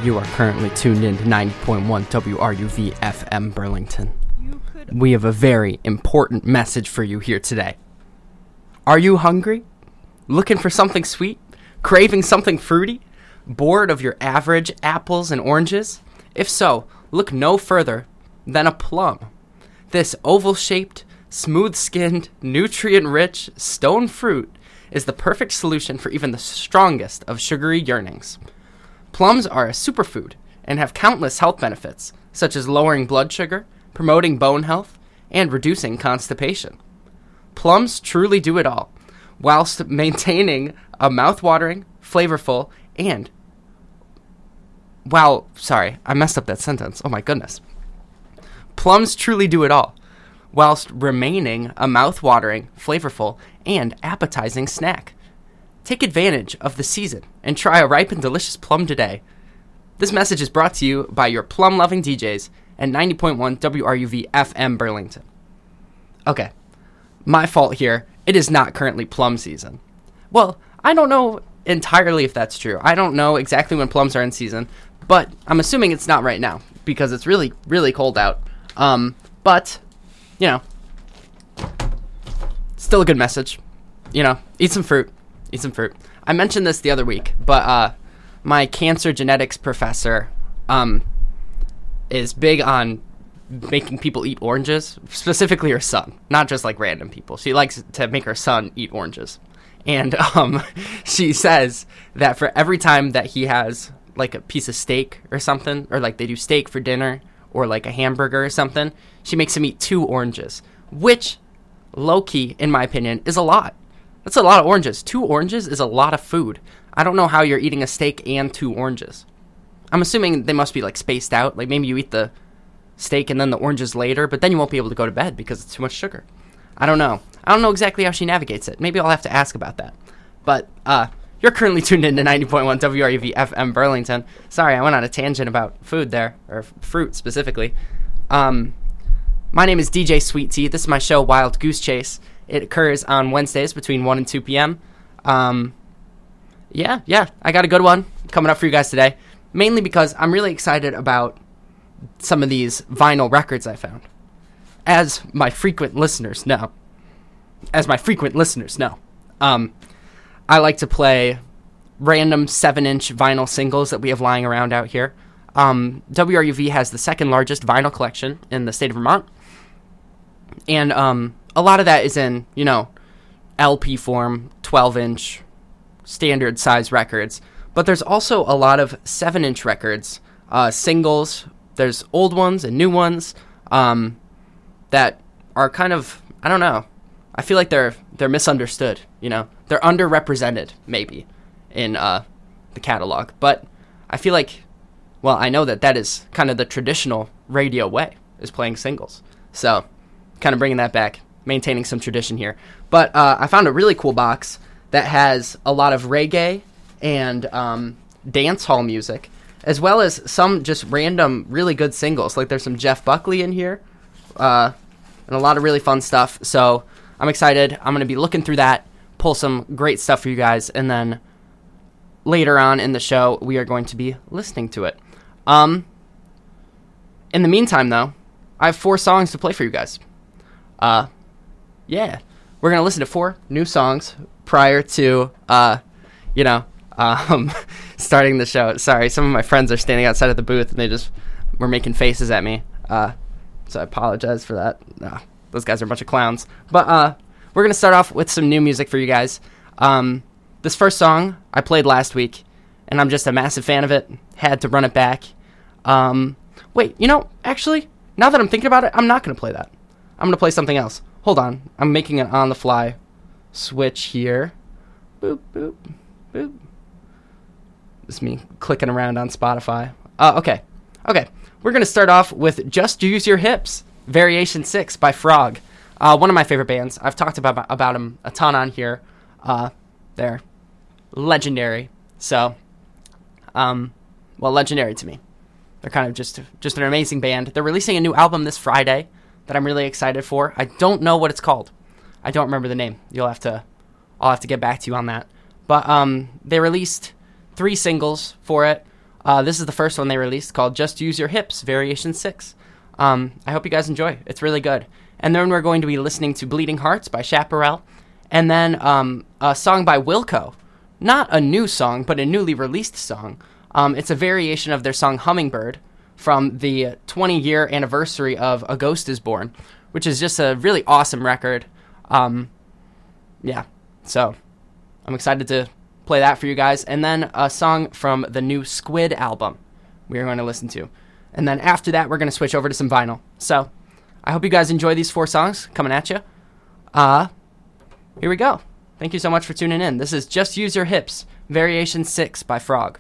You are currently tuned in to 90.1 WRUV FM Burlington. We have a very important message for you here today. Are you hungry? Looking for something sweet? Craving something fruity? Bored of your average apples and oranges? If so, look no further than a plum. This oval-shaped, smooth-skinned, nutrient-rich stone fruit is the perfect solution for even the strongest of sugary yearnings. Plums are a superfood and have countless health benefits, such as lowering blood sugar, promoting bone health, and reducing constipation. Plums truly do it all, whilst maintaining a mouth-watering, flavorful, and... Wow, sorry, I messed up that sentence. Oh my goodness. Plums truly do it all, whilst remaining a mouth-watering, flavorful, and appetizing snack. Take advantage of the season and try a ripe and delicious plum today. This message is brought to you by your plum-loving DJs at 90.1 WRUV FM Burlington. Okay, my fault here. It is not currently plum season. Well, I don't know entirely if that's true. I don't know exactly when plums are in season, but I'm assuming it's not right now because it's really, really cold out. But, you know, still a good message. You know, eat some fruit. Eat some fruit. I mentioned this the other week, but my cancer genetics professor is big on making people eat oranges, specifically her son, not just like random people. She likes to make her son eat oranges. And she says that for every time that he has like a piece of steak or something, or like they do steak for dinner, or like a hamburger or something, she makes him eat 2 oranges, which, low-key, in my opinion, is a lot. That's a lot of oranges. 2 oranges is a lot of food. I don't know how you're eating a steak and 2 oranges. I'm assuming they must be like spaced out. Like maybe you eat the steak and then the oranges later, but then you won't be able to go to bed because it's too much sugar. I don't know. I don't know exactly how she navigates it. Maybe I'll have to ask about that. But you're currently tuned in to 90.1 WRUV FM Burlington. Sorry, I went on a tangent about food there, or fruit specifically. My name is DJ Sweet Tea. This is my show, Wild Goose Chase. It occurs on Wednesdays between 1 and 2 p.m. Yeah, I got a good one coming up for you guys today. Mainly because I'm really excited about some of these vinyl records I found. As my frequent listeners know, I like to play random 7-inch vinyl singles that we have lying around out here. WRUV has the second largest vinyl collection in the state of Vermont. And a lot of that is in, you know, LP form, 12-inch, standard size records. But there's also a lot of 7-inch records, singles. There's old ones and new ones that are kind of, I don't know. I feel like they're misunderstood, you know. They're underrepresented, maybe, in the catalog. But I feel like, well, I know that is kind of the traditional radio way, is playing singles. So, kind of bringing that back, maintaining some tradition here. But I found a really cool box that has a lot of reggae and dance hall music, as well as some just random, really good singles. Like there's some Jeff Buckley in here, and a lot of really fun stuff. So I'm excited. I'm going to be looking through that, pull some great stuff for you guys, and then later on in the show, we are going to be listening to it. In the meantime, though, I have 4 songs to play for you guys. Yeah, we're going to listen to 4 new songs prior to, starting the show. Sorry, some of my friends are standing outside of the booth, and they just were making faces at me. So I apologize for that. Those guys are a bunch of clowns. But we're going to start off with some new music for you guys. This first song I played last week, and I'm just a massive fan of it. Had to run it back. Wait, actually, now that I'm thinking about it, I'm not going to play that. I'm going to play something else. Hold on. I'm making an on-the-fly switch here. Boop, boop, boop. This is me clicking around on Spotify. Okay. We're going to start off with Just Use Your Hips, Variation 6 by Frog. One of my favorite bands. I've talked about them a ton on here. They're legendary. So, legendary to me. They're kind of just an amazing band. They're releasing a new album this Friday that I'm really excited for. I don't know what it's called. I don't remember the name. I'll have to get back to you on that. But they released 3 singles for it. This is the first one they released called Just Use Your Hips, Variation 6. I hope you guys enjoy. It's really good. And then we're going to be listening to Bleeding Hearts by Chaparral. And then a song by Wilco. Not a new song, but a newly released song. It's a variation of their song Hummingbird from the 20-year anniversary of A Ghost is Born, which is just a really awesome record. Yeah, so I'm excited to play that for you guys. And then a song from the new Squid album we're going to listen to. And then after that, we're going to switch over to some vinyl. So I hope you guys enjoy these 4 songs coming at you. Here we go. Thank you so much for tuning in. This is Just Use Your Hips, Variation 6 by Frog.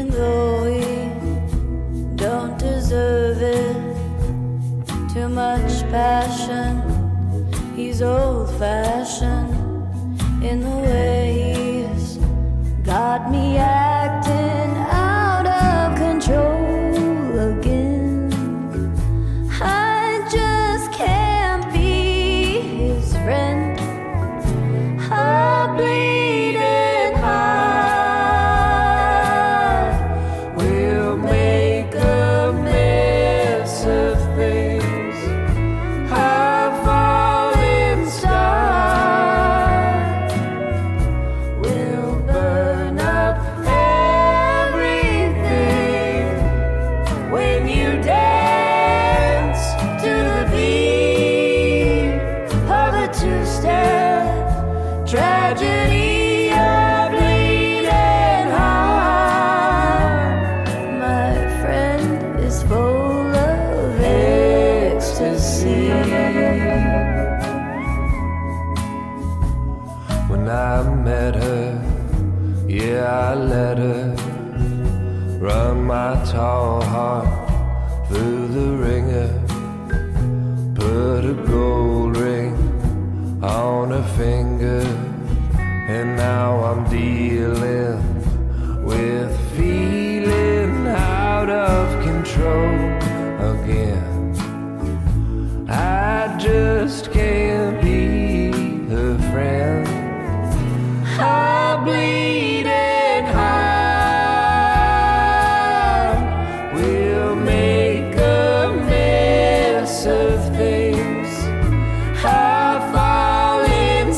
much He's old-fashioned in the way he's got me acting out of control again. I just can't be his friend. A bleeding heart will make a mess of things. A falling star will burn up everything when you dance to the beat of a two-step tragedy, a bleeding heart. My friend is full of ecstasy. When I met her, yeah, I let her run my tall heart through the ringer. Put a gold ring on her finger, and now I'm dealing with feeling out of control again. I just can't be her friend. A bleeding heart will make a mess of things. A falling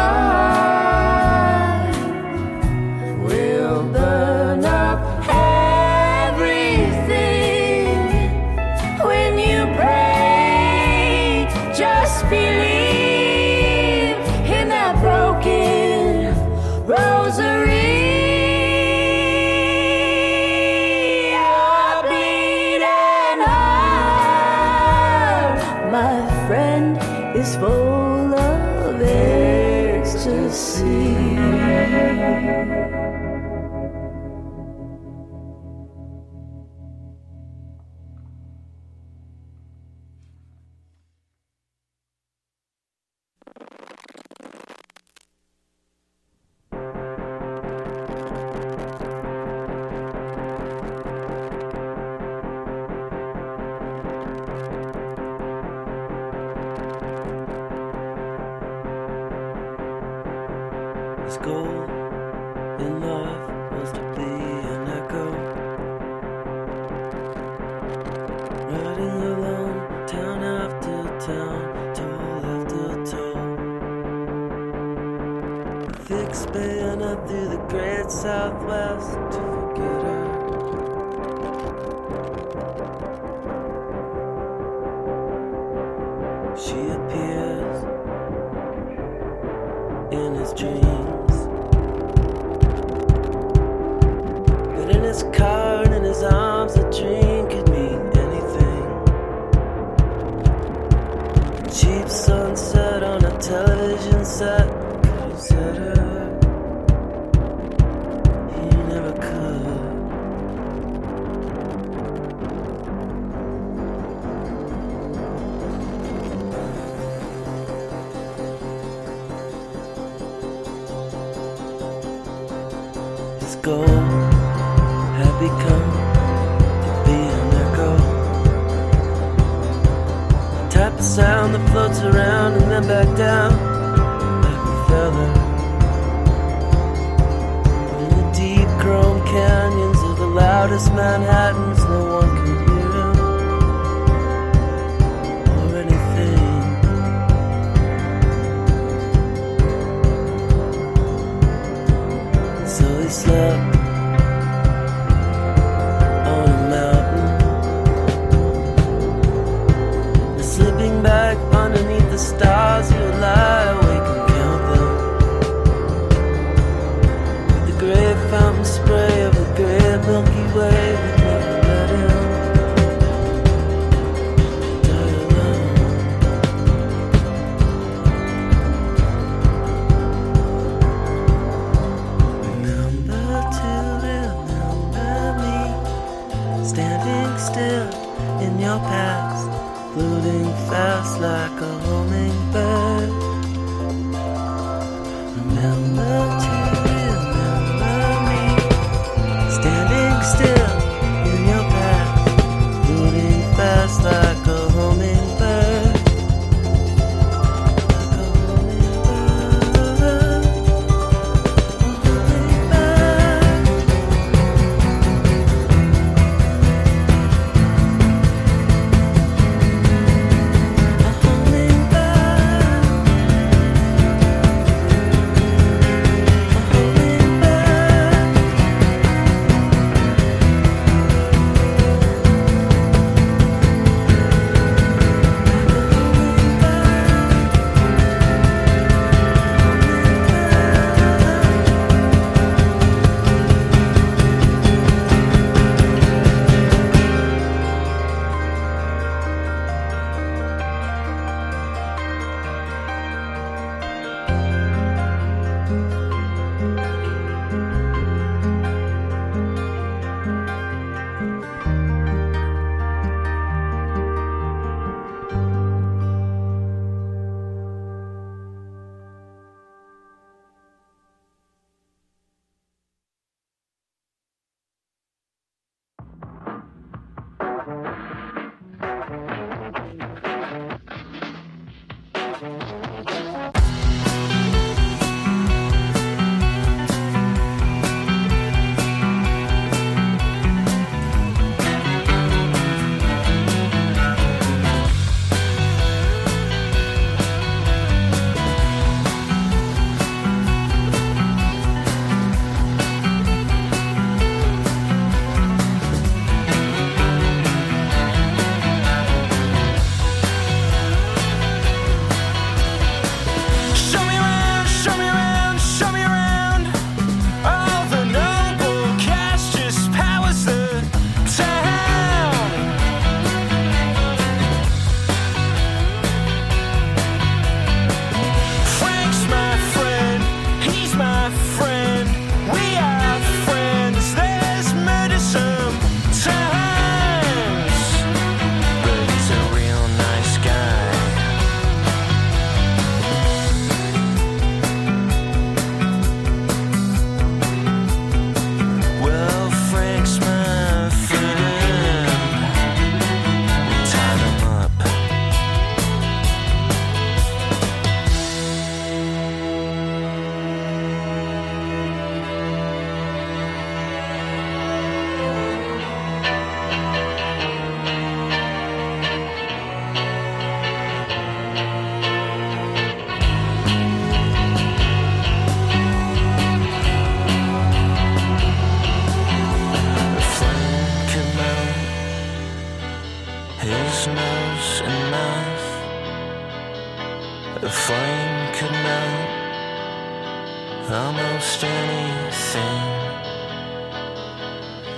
star will burn up everything when you break. Just believe in that broken rosary. A bleeding heart, my friend is full of ecstasy. His goal in life was to be an echo, riding alone, town after town, toll after toll. Thick span up through the great Southwest to forget her. She appears in his dreams, but in his car and in his arms, a dream could mean anything. Cheap sunset on a television set could have said her. He never could. His goal had become to be an echo, a type of sound that floats around and then back down like a feather. In the deep chrome canyons of the loudest Manhattans, no one can hear him or anything. So he slept on a mountain, slipping back underneath the stars. He would lie awake and count them, with the great fountain spray of the great Milky Way that never let him die alone. Remember to remember me, standing still in your past, floating fast like a hummingbird.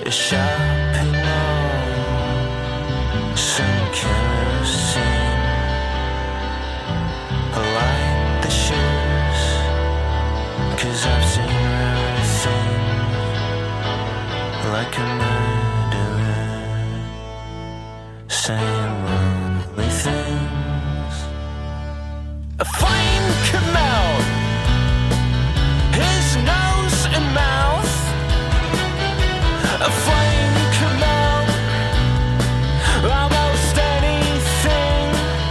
a shopping mall, some kerosene. I like the shoes, 'cause I've seen rare things, like a murderer saying lovely things. A flame come out his nose and mouth. A flame come out almost anything.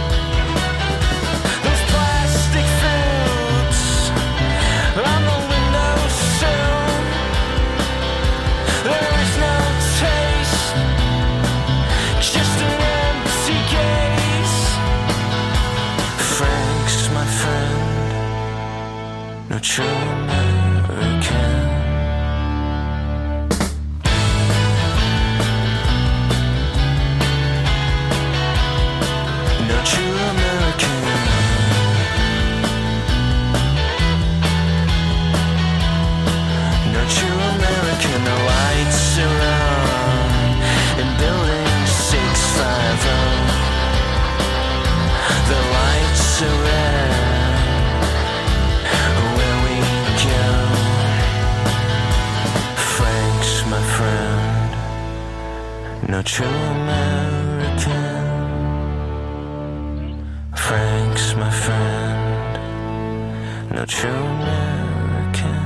Those plastic foods on the windowsill. There is no taste, just an empty gaze. Frank's my friend, no true American. No true American. No true American. The lights are on in building 650. The lights are red where we go. Frank's my friend, no true American. Frank's my friend, no true American.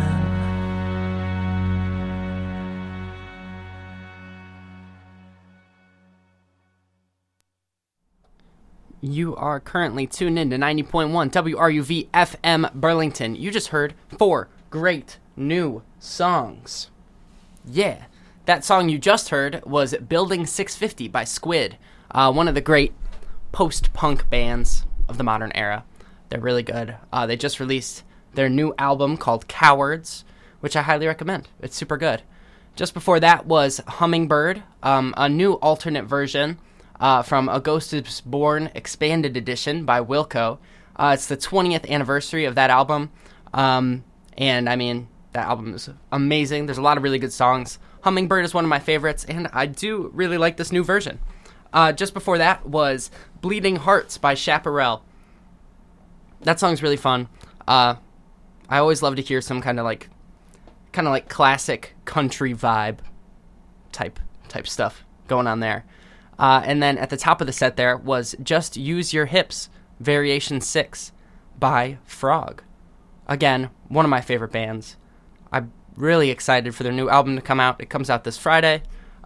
You are currently tuned in to 90.1 WRUV FM Burlington. You just heard 4 great new songs. Yeah, that song you just heard was Building 650 by Squid, one of the great post-punk bands of the modern era. They're really good. They just released their new album called Cowards, which I highly recommend. It's super good. Just before that was Hummingbird, a new alternate version from A Ghost is Born Expanded Edition by Wilco. It's the 20th anniversary of that album, and I mean, that album is amazing. There's a lot of really good songs. Hummingbird is one of my favorites, and I do really like this new version. Just before that was Bleeding Hearts by Chaparral. That song's really fun. I always love to hear some kind of like classic country vibe type stuff going on there. And then at the top of the set there was Just Use Your Hips, Variation 6 by Frog. Again, one of my favorite bands. I'm really excited for their new album to come out. It comes out this Friday.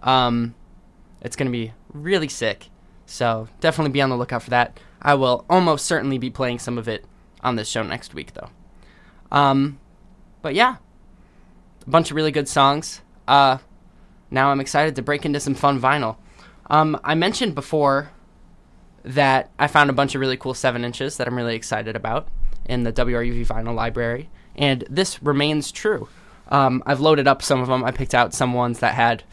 It's going to be really sick, so definitely be on the lookout for that. I will almost certainly be playing some of it on this show next week, though. But yeah, a bunch of really good songs. Now I'm excited to break into some fun vinyl. I mentioned before that I found a bunch of really cool 7-inches that I'm really excited about in the WRUV vinyl library, and this remains true. I've loaded up some of them. I picked out some ones that had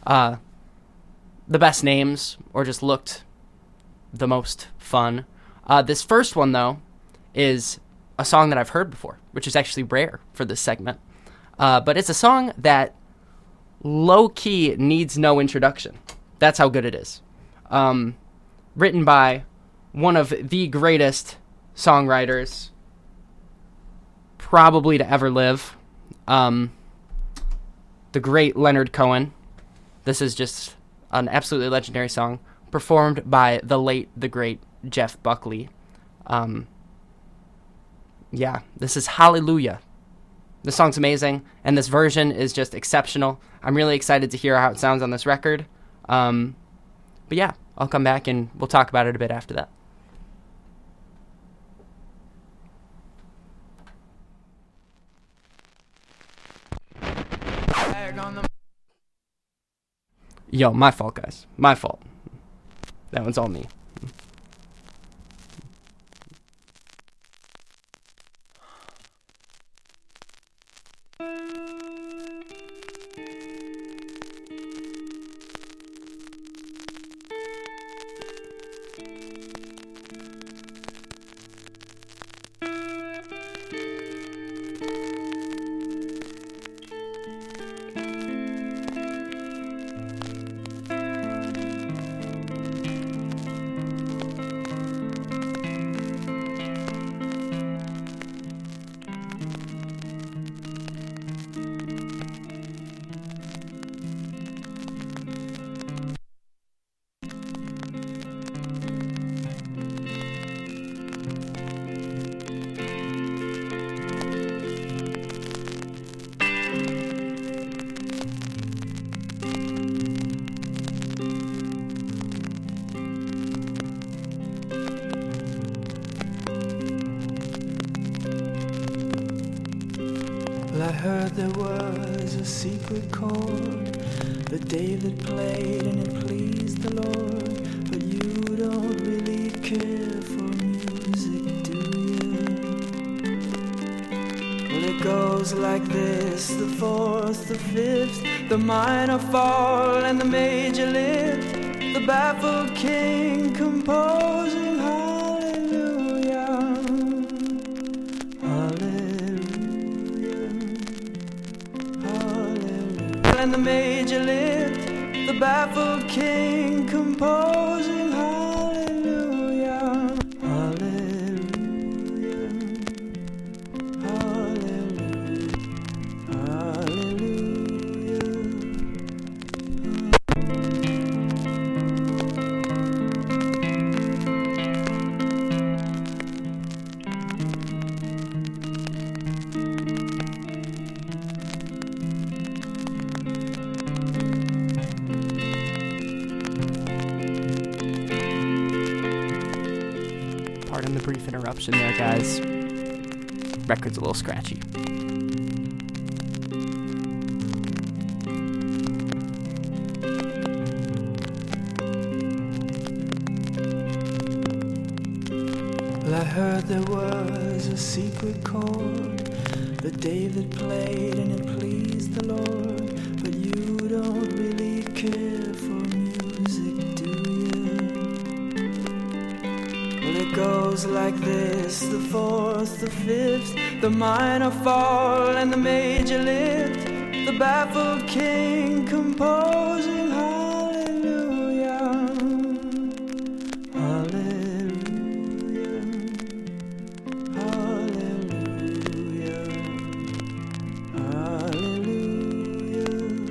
the best names or just looked the most fun. This first one, though, is a song that I've heard before, which is actually rare for this segment. But it's a song that low-key needs no introduction. That's how good it is. Written by one of the greatest songwriters probably to ever live, the great Leonard Cohen. This is just an absolutely legendary song, performed by the late, the great Jeff Buckley. Yeah, this is Hallelujah. The song's amazing, and this version is just exceptional. I'm really excited to hear how it sounds on this record. But yeah, I'll come back and we'll talk about it a bit after that. Yo, my fault, guys. My fault. That one's all me. heard there was a secret chord that David played and it pleased the Lord. But you don't really care for music, do you? Well, it goes like this: the fourth, the fifth, the minor fall and the major lift, the baffled king composing hallelujah, hallelujah, hallelujah. And the major lift, the baffled king composing hallelujah, hallelujah, hallelujah, hallelujah. Pardon the brief interruption there, guys. Record's a little scratchy. Well, I heard there was a secret chord that David played and it pleased the Lord. But you don't really care for music, do you? Well, it goes like this: the fourth, the fifth, the minor fall and the major lift, the baffled king composing hallelujah, hallelujah, hallelujah, hallelujah,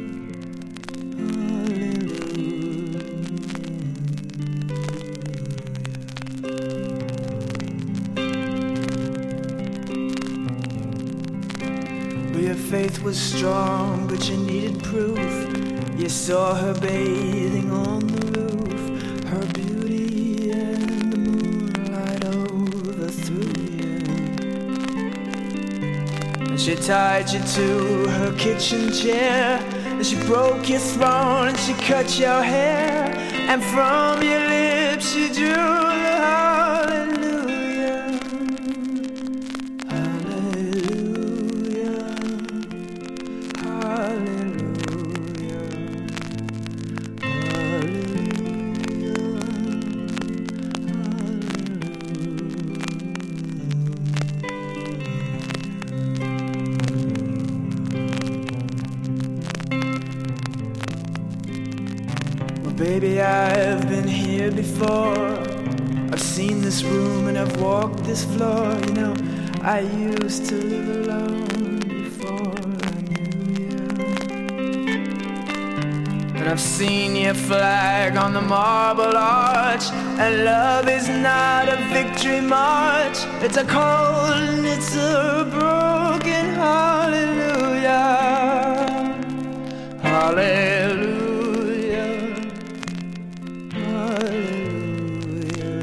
Well, your faith was strong, but you needed proof. You saw her bathing on the roof, her beauty and the moonlight overthrew you. And she tied you to her kitchen chair, and she broke your throne and she cut your hair, and from your lips she drew the hallelujah, hallelujah, hallelujah, Well, baby, I've been here before. I've seen this room and I've walked this floor. You know, I used to live alone before I knew you. And I've seen your flag on the marble arch. And love is not a victory march. It's a cold and it's a broken hallelujah, hallelujah, hallelujah,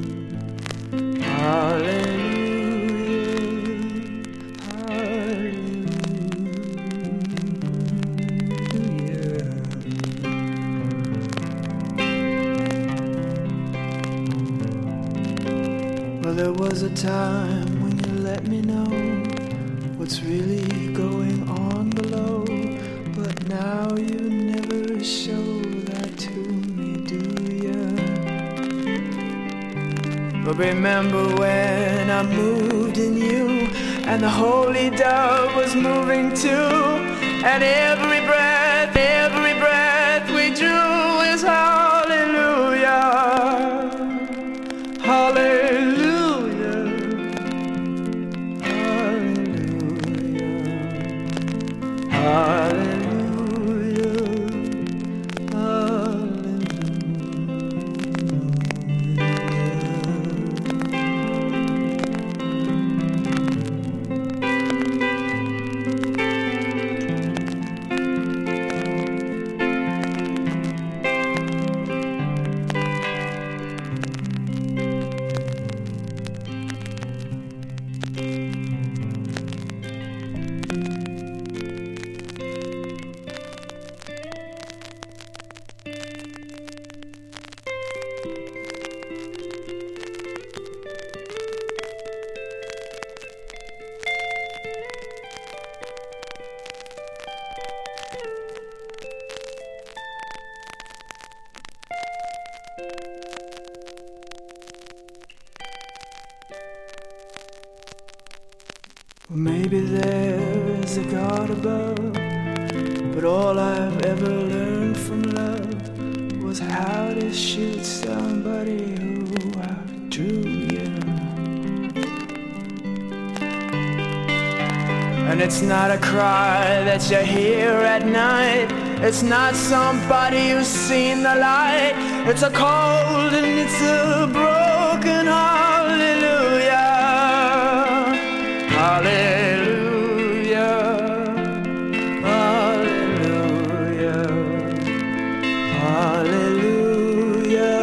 hallelujah. Well, there was a time when you let me know what's really going on below, but now you never show that to me, do ya? But remember when I moved in you, and the holy dove was moving too, and every breath we drew is hallelujah, hallelujah, hallelujah, hallelujah, hallelujah. maybe there's a God above, but all I've ever learned from love was how to shoot somebody who outdrew you. And it's not a cry that you hear at night. It's not somebody who's seen the light. It's a cold and it's a broken hallelujah. Hallelujah. Hallelujah. Hallelujah.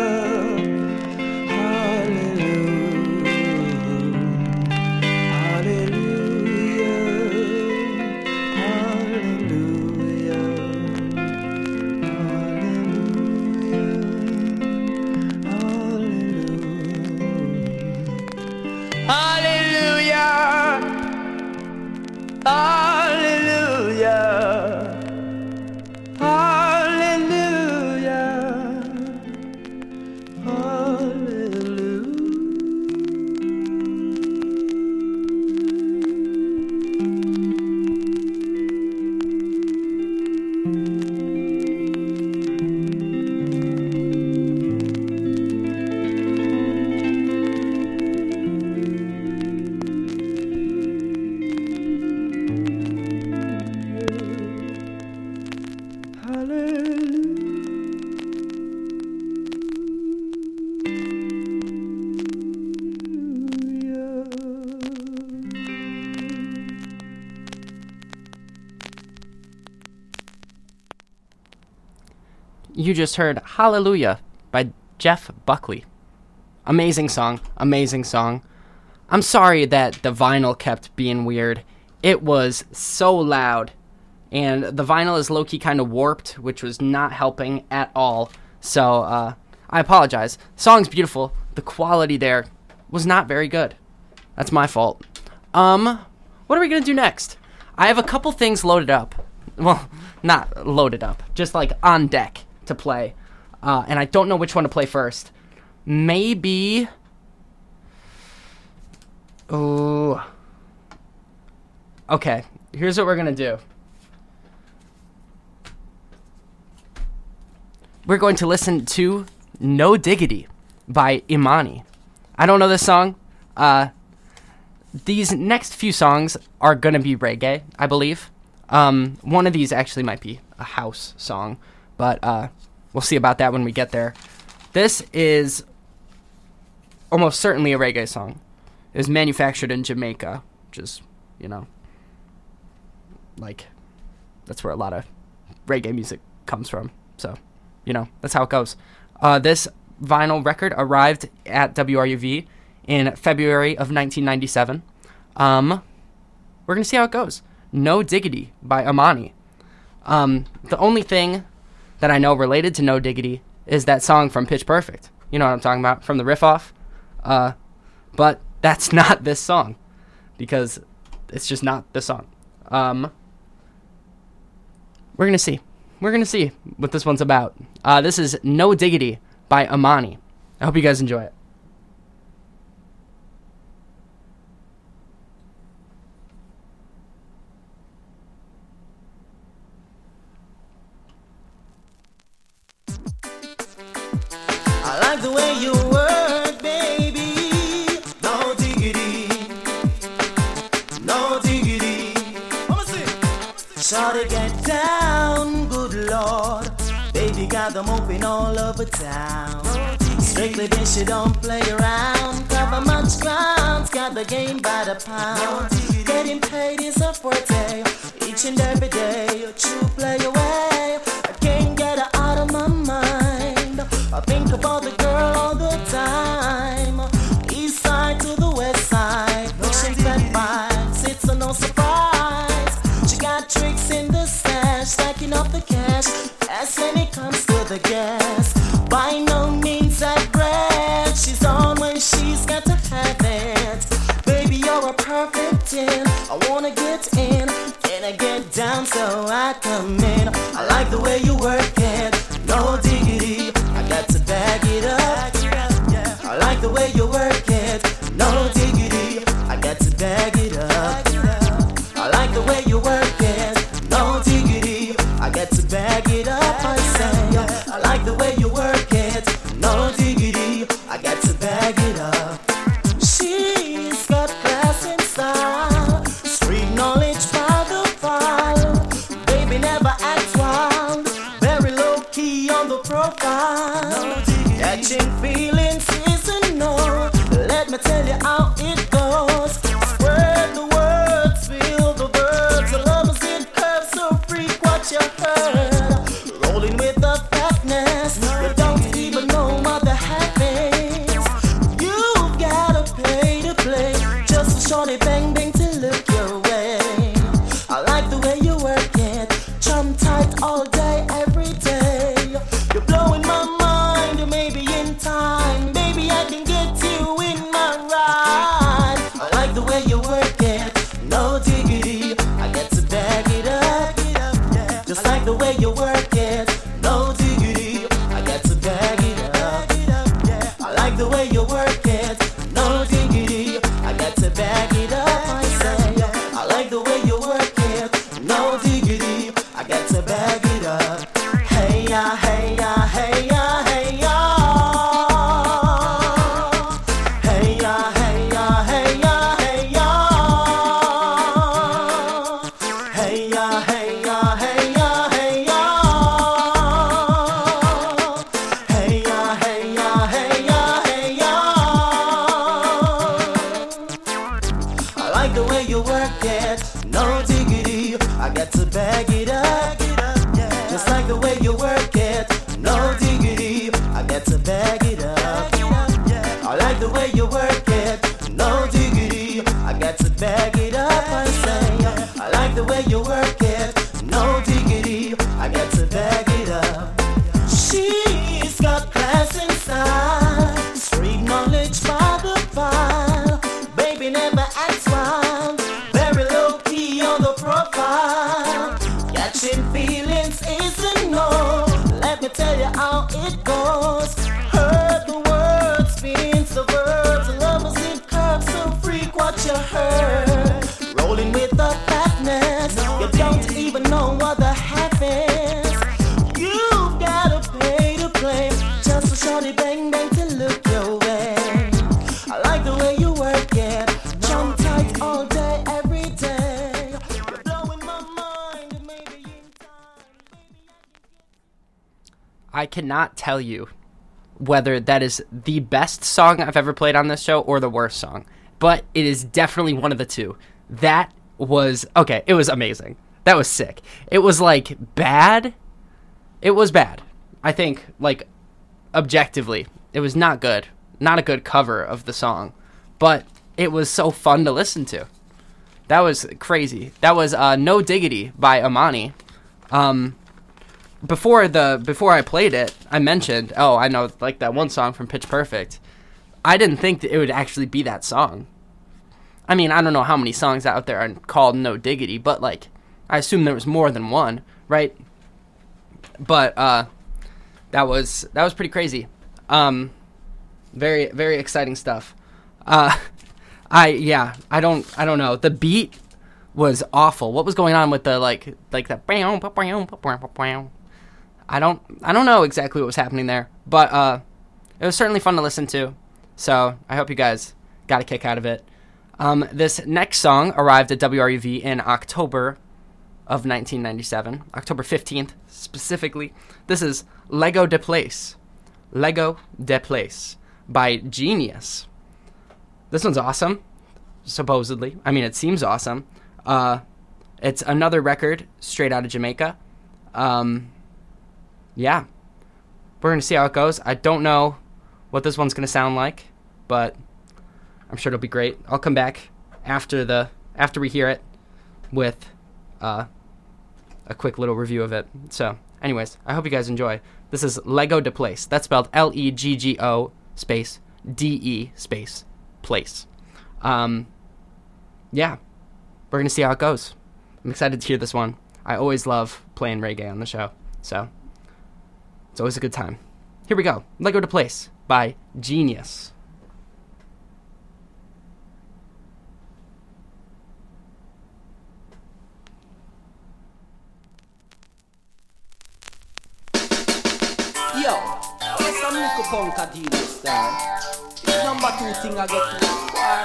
You just heard Hallelujah by Jeff Buckley. Amazing song, amazing song. I'm sorry that the vinyl kept being weird. It was so loud, and the vinyl is low-key kind of warped, which was not helping at all. So, I apologize. Song's beautiful. The quality there was not very good. That's my fault. What are we gonna do next? I have a couple things loaded up. Well, not loaded up, just like on deck to play. And I don't know which one to play first. Maybe... Oh. Okay, here's what we're gonna do. We're going to listen to No Diggity by Imani. I don't know this song. These next few songs are gonna be reggae, I believe. One of these actually might be a house song, but we'll see about that when we get there. This is almost certainly a reggae song. It was manufactured in Jamaica, which is, you know, like, that's where a lot of reggae music comes from. So, you know, that's how it goes. This vinyl record arrived at WRUV in February of 1997. We're going to see how it goes. No Diggity by Imani. The only thing that I know related to No Diggity is that song from Pitch Perfect. You know what I'm talking about, from the riff off. But that's not this song, because it's just not this song. We're going to see. We're going to see what this one's about. This is No Diggity by Imani. I hope you guys enjoy it. I like the way you work, baby. No diggity, no diggity. Shawty get down, good lord. Baby got them open all over town. Strictly bitch, you don't play around. Cover much ground, got the game by the pound. Getting paid is a forte. Each and every day, a true play away. I can't get her out of my mind. I think about the girl all the time. East side to the west side. She's that vibes, it's a no surprise. She got tricks in the stash, stacking up the cash. As when it comes to the gas, by no means that bread. She's on when she's got to have it. Baby, you're a perfect 10. I wanna get in. Can I get down so I come in? I like the way you work it. No diggity, I got to bag it up. I like the way you work it. No diggity, I got to bag it up. what you heard. Rolling with the fatness, you don't even know what the half is. You gotta pay to play, just a shorty bang bang to look your way. I like the way you work it, chum tight all day, every day. You're blowing my mind, maybe in time, baby I can get you in my ride. I like the way you work it, no diggity, I get to bag it up. Just like the way you work it, no diggity, I get to bag it up. I like the way you work it, no diggity, I get to bag it up. I say, I like the way you work it, no diggity, I get to bag it up. Hey ya, hey ya, hey ya, hey ya. Hey ya, hey ya, hey ya, hey ya. Hey ya, hey ya, hey ya, hey ya. Hey ya, hey ya, hey ya, hey ya. I like the way you work it, no diggity, I get to bag it up. Just like the way you work it, no diggity, I get to bag it up. I like the way you work it, no diggity, I get to bag it up. I say, I like the way you work it, no diggity, I get to bag it up. She's got class and style, street knowledge by the file. Baby never acts wild, very low key on the profile. Catching feelings isn't no, let me tell you how it goes. Heard the words, means the words, lovers in curves, so freak what you heard. Rolling with the fatness, you don't even know what the half is. You gotta pay to play, just a shorty bang bang to look your way. I like the way you work it, jump tight all day, every day. You're blowing my mind, maybe in time. I cannot tell you whether that is the best song I've ever played on this show or the worst song, but it is definitely one of the two. That was, okay, it was amazing. That was sick. It was, like, bad. It was bad. I think, like, objectively, it was not good. Not a good cover of the song, but it was so fun to listen to. That was crazy. That was No Diggity by Amani. Before I played it, I mentioned, oh, I know, like, that one song from Pitch Perfect. I didn't think that it would actually be that song. I mean, I don't know how many songs out there are called No Diggity, but, like, I assume there was more than one, right? But that was pretty crazy. Very, very exciting stuff. I don't know. The beat was awful. What was going on with the like that? I don't know exactly what was happening there, but it was certainly fun to listen to. So I hope you guys got a kick out of it. This next song arrived at WRUV in October of 1997, October 15th specifically. This is Lego de Place. Lego de Place by Genius. This one's awesome, supposedly. I mean, it seems awesome. It's another record straight out of Jamaica. Yeah. We're going to see how it goes. I don't know what this one's going to sound like, but I'm sure it'll be great. I'll come back after we hear it with a quick little review of it. So, anyways, I hope you guys enjoy. This is Lego de Place. That's spelled Leggo space DE space place. Yeah, we're going to see how it goes. I'm excited to hear this one. I always love playing reggae on the show, so it's always a good time. Here we go. Lego de Place by Genius. Yo, it's a Nico Punka Genius star. It's number 2 thing I get to.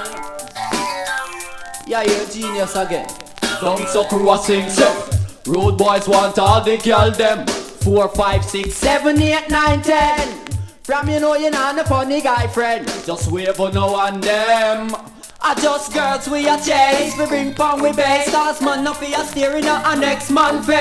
Yeah, you're Genius again. Don't so crew a sing so. Road boys want all the girl them. 4, 5, 6, 7, 8, 9, 10. From you know you're not a funny guy friend. Just wave on now and them. I just girls we a chase. We bring pong we base. Cause man no fear staring at our next man face.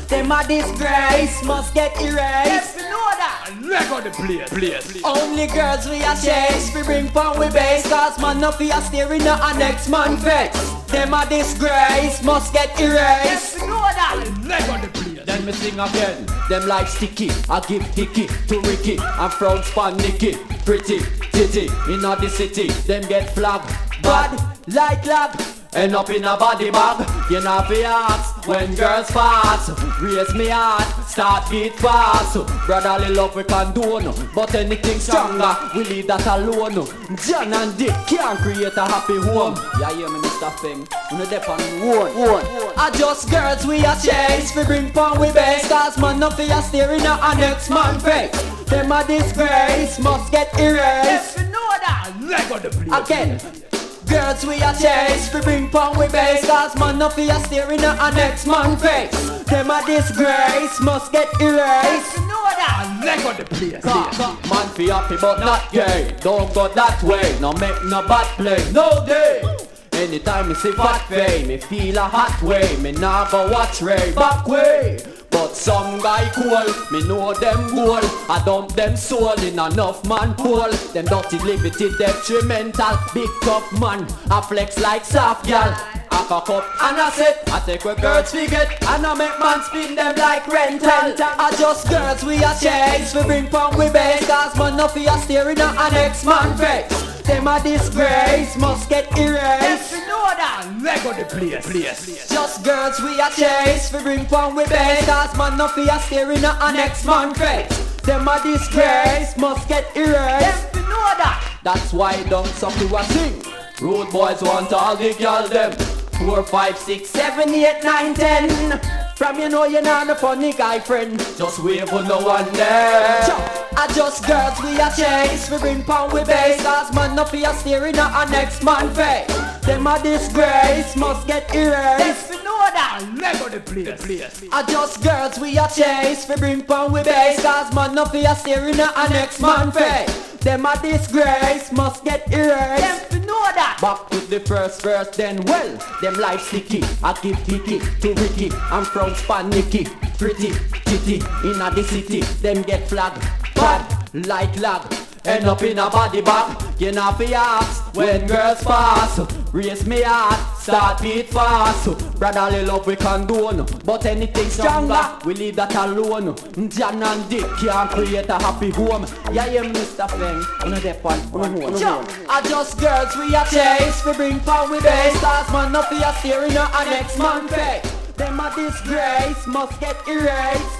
Them a disgrace, must get erased. You know that. Leg on the place. Only girls we a chase, we bring pound we base. Cause man no fear staring at a next man face. Them a disgrace, must get erased. You know that. Leg on the place. Then me sing again. Them like sticky, I give hickey to Ricky. I'm from Span Nicky, pretty titty inna the city. Them get flagged, Bad like lab. end up in a body bag. You know fi ask when girls pass. Raise me heart, start beat fast. Brotherly love we condone, but anything stronger we leave that alone. John and Dick can't create a happy home. Yeah, hear me, Mr. Feng. You know dep on one. I just girls we a chase, we bring pound we base. Cause man no fear staring at a next man face. Them a disgrace, must get erased. You know that. Leg on the place. Again. Girls we a chase, we bring pound we base. Cause man no fear staring at a next man face. Them a disgrace, must get erased. You know that. Leg on the place. Man fi happy but not gay. Don't go that way, no make no bad play. No day. Anytime me see fat fame, me feel a hot way. Me nah go watch Ray back way. But some guy cool, me know them goal. I dump them soul in enough man hole. Them dirty liberty detrimental. Big tough man, I flex like soft gal. I cock up and I set, I take where girls forget. And I make man spin them like rental. I just girls we a chase, we bring pound we base. Cause man no fear staring at a next man face. Them a disgrace, must get erased. You know that. Leg on the place. Just girls we a chase, we bring pound we base. Cause man no fear staring at a next man face. Them a disgrace, must get erased. You know that. That's why don't suck to a sing. Road boys want all the girl them. 4, 5, 6, 7, 8, 9, 10. From you know you're not a funny guy friend. Just wave for no one there. I just girls we a chase, we bring pound we base. Cause man no fear staring at a next man face. Them a disgrace, must get erased. You know that. Leg on the place. I just girls we a chase, we bring pound we base. Cause man no fear staring at a next man face. Them a disgrace, must get erased. You know that. Back to the first verse then well. Them life sticky, I give hickey to Ricky. I'm from Span Nicky, pretty titty inna the city. Them get flagged, bad like lag. End up in a body bag. You know fi ask when girls pass. Raise me heart, start beat fast. Brotherly love we condone, but anything stronger we leave that alone. John and Dick can't create a happy home. Yeah, yeah, Mr. Feng. Uno dep on, uno home. I just girls we a chase, we bring pound we base. Cause man no fear staring at a next man face. Them a disgrace, must get erased.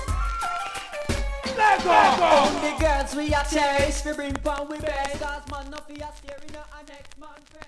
Only girls we a chase, we bring pound we base. Cause man no fear staring at a next man face.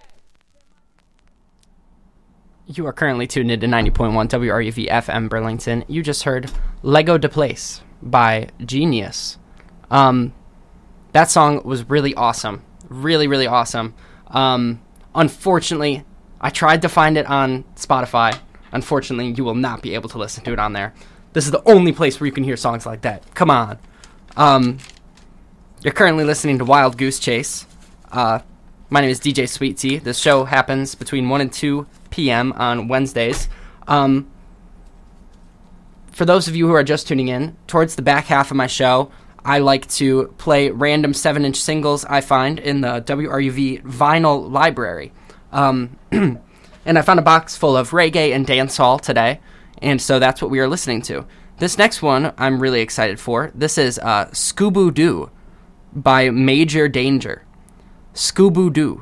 You are currently tuned into 90.1 WRUV FM Burlington. You just heard Lego de Place by Genius. That song was really awesome. Really, really awesome. Unfortunately, I tried to find it on Spotify. Unfortunately, you will not be able to listen to it on there. This is the only place where you can hear songs like that. Come on. You're currently listening to Wild Goose Chase. My name is DJ Sweet Tea. This show happens between 1 and 2 p.m. on Wednesdays. For those of you who are just tuning in, towards the back half of my show, I like to play random 7-inch singles I find in the WRUV vinyl library. And I found a box full of reggae and dancehall today, and so that's what we are listening to. This next one I'm really excited for. This is Scoobo-Doo by Major Danger. Scoobo-Doo.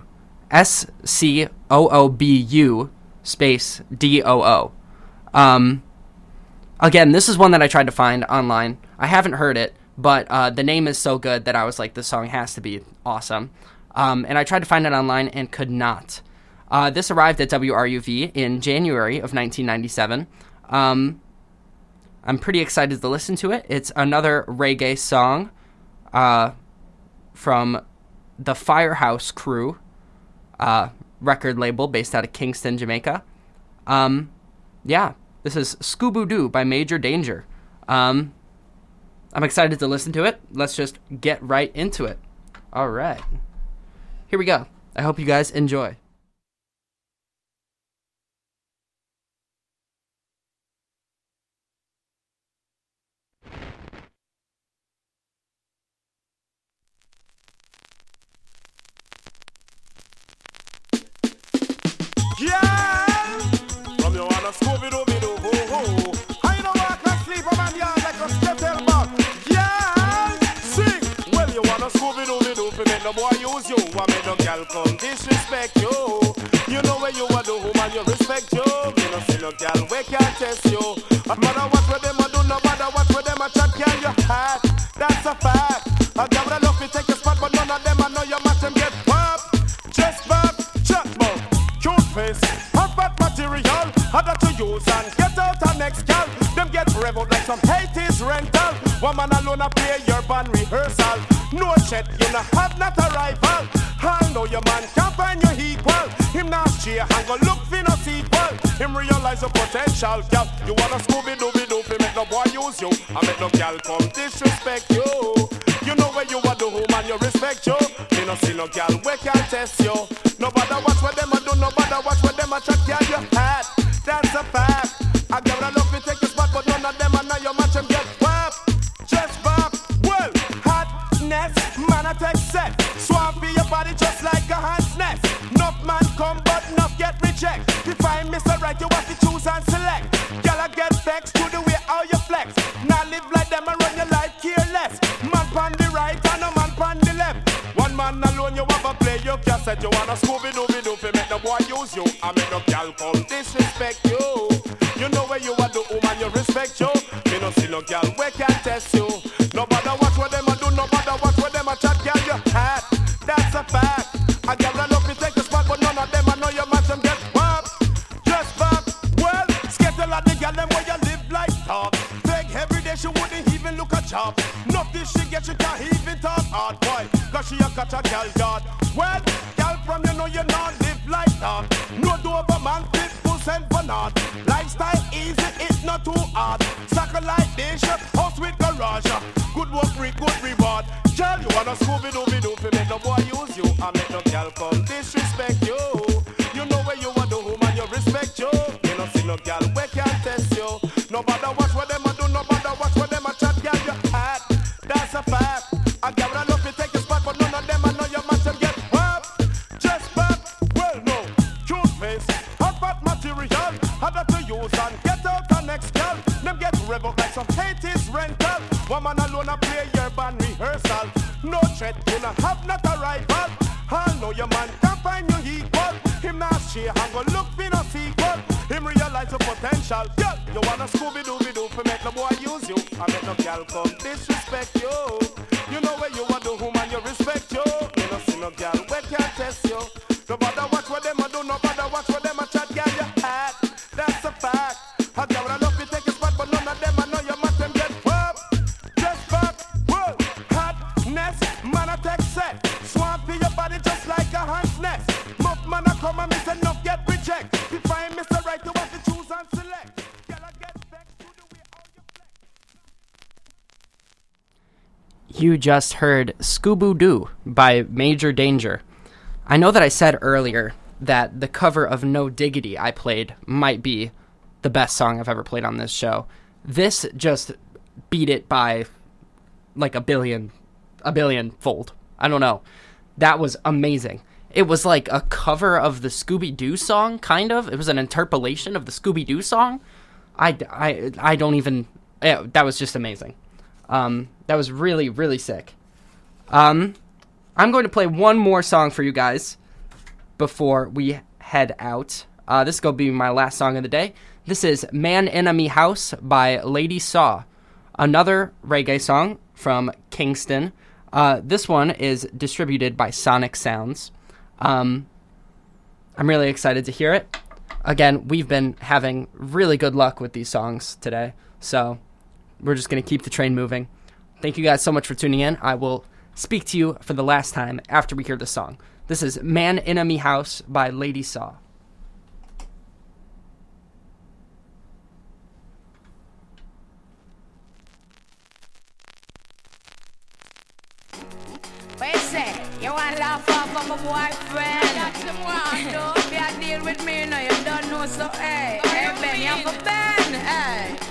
Scoobu space Doo. Again, this is one that I tried to find online. I haven't heard it, but the name is so good that I was like, this song has to be awesome. And I tried to find it online and could not. This arrived at WRUV in January of 1997. I'm pretty excited to listen to it. It's another reggae song from the Firehouse Crew record label based out of Kingston, Jamaica. Yeah, this is Scoobo-Doo by Major Danger. I'm excited to listen to it. Let's just get right into it. All right. Here we go. I hope you guys enjoy. test you. No matter what with them I do, no matter what with them I chat, can you hat? That's a fact. I got a love to take a spot, but none of them I know you match them get popped. Just back, chat mouth, cute face, hot fat material, harder to use and get out our next gal. Them get reveled like some 80s rental. One man alone a play your band rehearsal. No chat, you not have not a rival. I know your man can't find your equal. Him not cheer and go look for no sequel. Him realize your potential, gal. You wanna Scooby-Dooby-Doo, make no boy use you. I make no gal come disrespect you. You know where you are the home and you respect you. Me no see no gal we can test you. No matter watch what them a do, no matter watch what them a chat, gal you had. That's a fact. I got a love to take a spot, but none of them I know you match them get whapped. Just bop, well, hotness, man I take set. Swamp for your body just like a hand's nest. Enough man come, but enough get reject. If I miss the right, you have to choose and select. Gal I get vexed to the way how you flex. Now live like them and run your life careless. Man pan the right and a man pan the left. One man alone you have a play your cassette. You wanna Scooby-Dooby-Doo fi make the boy use you. I make no gal come disrespect you. You know where you are the woman you respect you. Me no see no gal we can test you. No matter watch what them a do, no matter watch what them a chat, gal you hat. That's a fact. I gal I love to take the spot, but none of them I know you match them get popped. Just pop, well, skettle at the gal them where you live like top. Beg every day she wouldn't even look a job. Nothing she get, she can't even talk hard boy. Cause she a catch a gal yard. Well, gal from you know you not live like that. No do over man, 50% for not. Lifestyle easy, it's not too hard. Sucker like this, house with garage. Good work, good reward. Gal, you wanna Scooby-Dooby-Doo fi make no boy use you. I make no gal come disrespect you. You know where you are the woman, you respect you. You no see no gal we can test you. No matter watch what them a do, no matter watch what them a chat, gal you hat. That's a fact. I gal I love to take a spot, but none of them I know you match them get whapped. Just pop, well no, cute face, hot fat material, harder to use and get out the next gal. Them get reveled like some 80s rental. One man alone a play your band rehearsal. No threat, you not have not a rival. I know your man can't find you equal. Him not share and go look for no sequel. Him realize your potential. Girl, you wanna Scooby-Dooby-Doo for make the boy use you. I make no gal come disrespect you. You know where you are the woman you respect you. You no see no gal we can test you. No matter watch what them a do, no matter watch what them a chat, gal you hat. That's a fact. I gal I love to take a spot, but none of them I know you match them get whoop. Just pop, whoa, hotness, man I take set. Swamp in your body just like a hand's nest. Muff man I come and miss enough get reject. If I miss the right, you have to choose and select. Gal I get vexed to the way how you flex. You just heard Scooby-Doo by Major Danger. I know that I said earlier that the cover of No Diggity I played might be the best song I've ever played on this show. This just beat it by like a billion fold. I don't know. That was amazing. It was like a cover of the Scooby-Doo song, kind of. It was an interpolation of the Scooby-Doo song. I don't even... that was just amazing. That was really, really sick. I'm going to play one more song for you guys before we head out. This is going to be my last song of the day. This is Man Enemy House by Lady Saw, another reggae song from Kingston. This one is distributed by Sonic Sounds. I'm really excited to hear it. Again, we've been having really good luck with these songs today, so we're just going to keep the train moving. Thank you guys so much for tuning in. I will speak to you for the last time after we hear the song. This is Man Enemy House by Lady Saw. What you say? You want to laugh off of my boyfriend? That's the one, though. If you deal with me, you know you don't know, so hey, hey, Ben, you have a Ben, hey.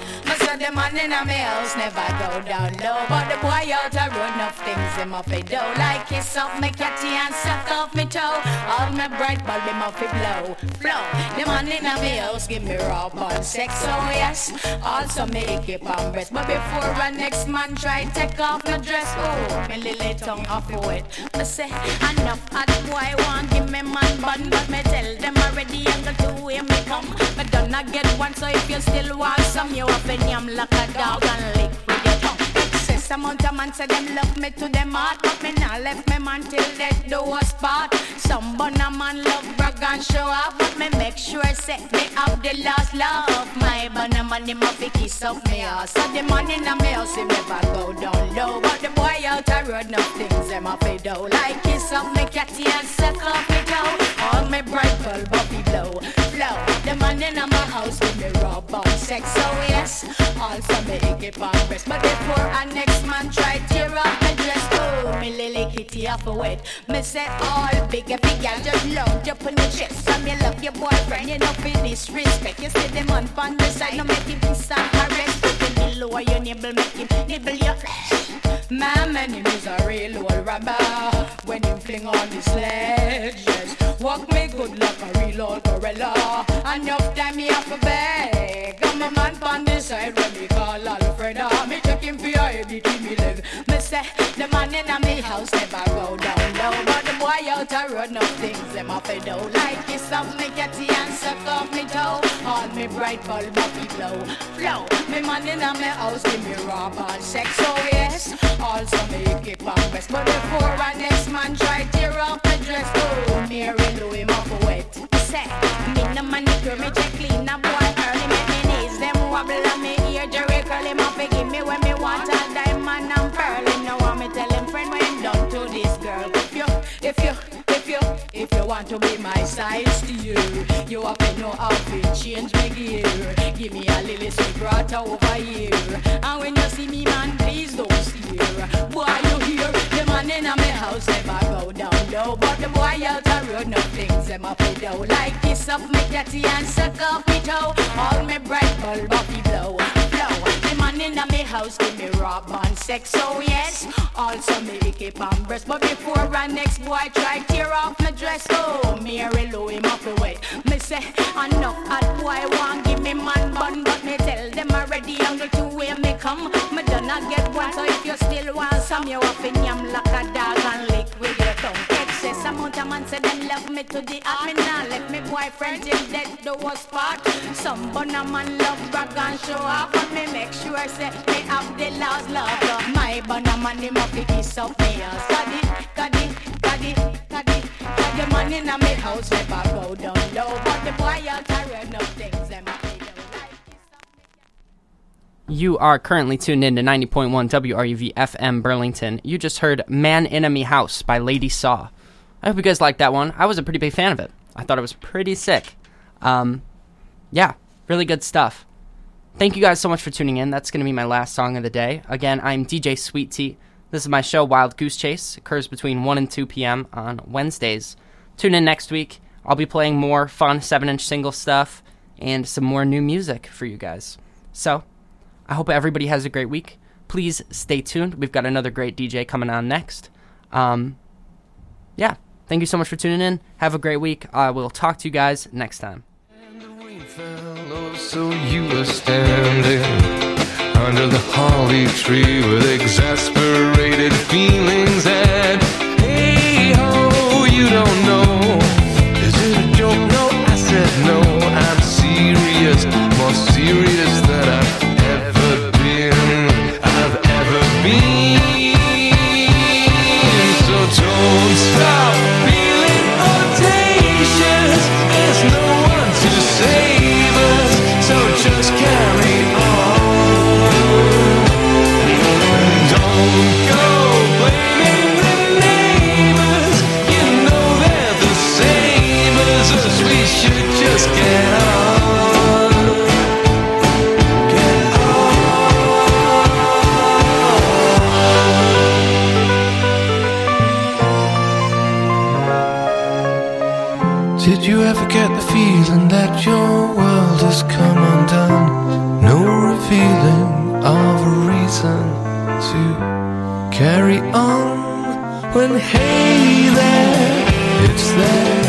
So the man in a me house never go down low. But the boy out a road, enough things him up a do. Like kiss up me catty and suck off me toe. All my bright bulb him up a blow. Flow. The man in a me house give me raw bun sex, so yes. Also make it on breast. But before a next man try take off my dress, oh, me lily tongue off it. Me say enough hot boy want give me man bun, but me tell them already I'm the two way me come. But don't not get one, so if you still want some, you up in yam like a dog and lick with your tongue. Excess amount of man say them love me to them heart, but me not left me man till death do us part. Some bun a man love brag and show off, but me make sure set me up the last love. My bun a man him up a kiss up me ass, so the man in a me house he never go down low. But the boy out a road no things them up a do. Like kiss up me catty and suck off me toe. All me bright bulb up he blow. Flow. The man in a my house with me rub on sex, so yes. Also me keep on breast, but before a next man try tear up my dress, oh, me lily kitty off a wet. Me say all big a big girl just love up on your chest. So me love your boyfriend, you know for disrespect. You see the man on the side, no make him kiss and caress. Put him below your nibble, make him nibble your flesh. My man him is a real old rubber when him fling on his sledge. Yes, walk me good like a real old gorilla. Enough time me have a bag. I'm a man on the side when me call Alfreda. Me check him for your head between me leg. Me say the man in a me house never go down low, but the boy out a road no things them up a do. Like kiss up me catty and suck off me toe. All me bright bulb up he blow. Flow. Me man in a me house give me raw ball sex, so yes. Also me keep on breast, but before a next man try tear off my dress, oh, Mary Lou him up wet. Say, me no manicure, me check clean a boy early, make me knees them wobble and me ear jerry curl him up, give me when me want all diamond and pearl. Him no want me tell him friend when done to this girl. If you want to be my size to you have to know how to change my gear. Give me a little secret over here, and when you see me man, please don't steer. Boy, you hear the man in a me house never go down low, but the boy out the road no things them up and down. Like kiss up me catty and suck off me toe. All me bright bulb up he blow. The man in a me house give me rub on sex, so yes. Also me keep on breast, but before a next boy try tear off my dress, oh, Mary Lou him up away. Me say enough hot boy want give me man bun, but me tell them already uncle two way me come. Me do not get one, so if you still want some, you up in yam like a dog and lick with your tongue. Excess amount of man say them love me to the heart. Me nah let me boyfriend till death do us part. Some bun a man love brag and show off, but me make sure say me have the last love. My bun a man him up to kiss up me ass. Caddy. The man in a me house never go down low, but the boy out there no things them up. You are currently tuned in to 90.1 WRUV FM Burlington. You just heard Man Enemy House by Lady Saw. I hope you guys liked that one. I was a pretty big fan of it. I thought it was pretty sick. Yeah, really good stuff. Thank you guys so much for tuning in. That's going to be my last song of the day. Again, I'm DJ Sweet Tea. This is my show, Wild Goose Chase. It occurs between 1 and 2 p.m. on Wednesdays. Tune in next week. I'll be playing more fun 7-inch single stuff and some more new music for you guys. So, I hope everybody has a great week. Please stay tuned. We've got another great DJ coming on next. Yeah, thank you so much for tuning in. Have a great week. I will talk to you guys next time. So you were standing under the holly tree with exasperated feelings and hey ho, you don't know. Is it a joke? No, I said no. I'm serious, more serious than I've ever been. So don't stop feeling audacious. There's no one to save us, so just carry on. Don't go blaming the neighbors. You know they're the same as us. We should just get on. Get on. Did you ever get the feeling that your world has come undone? No feeling of a reason to carry on when hey there, it's there.